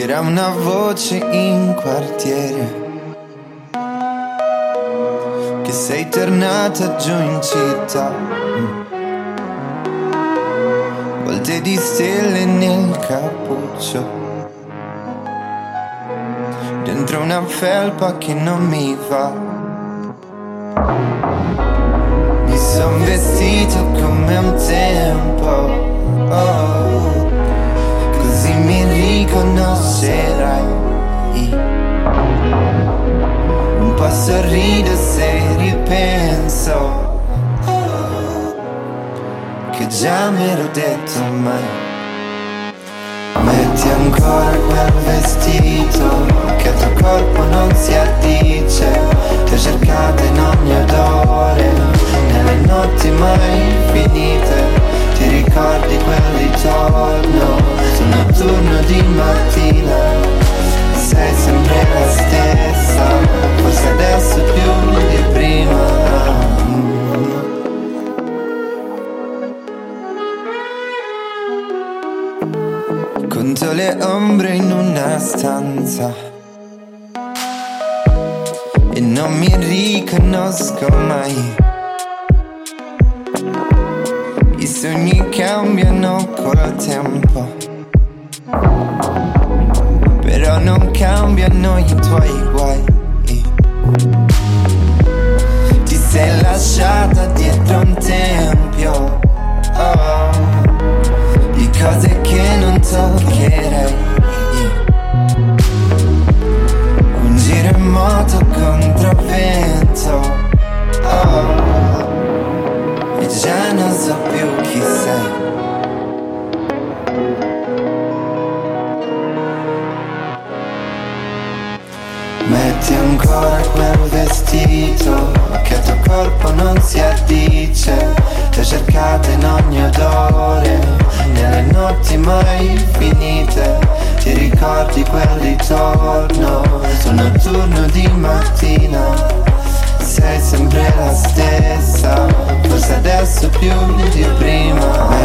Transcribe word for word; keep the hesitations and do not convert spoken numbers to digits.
C'era una voce in quartiere che sei tornata giù in città, volte di stelle nel cappuccio, dentro una felpa che non mi va. Mi son vestito come un tempo, oh, così mi riconoscerai. Un po' sorrido se ripenso che già me l'ho detto mai. Metti ancora quel vestito che al tuo corpo non si addice. Ti ho cercato in ogni odore, nelle notti mai finite. Ti ricordi quel ritorno sul notturno di mattina. Sei sempre la stessa, forse adesso più di prima. Conto le ombre in una stanza e non mi riconosco mai. I sogni cambiano col tempo, però non cambiano i tuoi guai. Ti sei lasciata dietro un tempio, oh, di cose che non toccherei. Un giro in moto contro vento, oh, e già non so più chi sei. Metti ancora quel vestito che al tuo corpo non si addice. Ti ho cercato in ogni odore, nelle notti mai finite. Ti ricordi quel ritorno sul notturno di mattina. Sei sempre la stessa, forse adesso più di prima.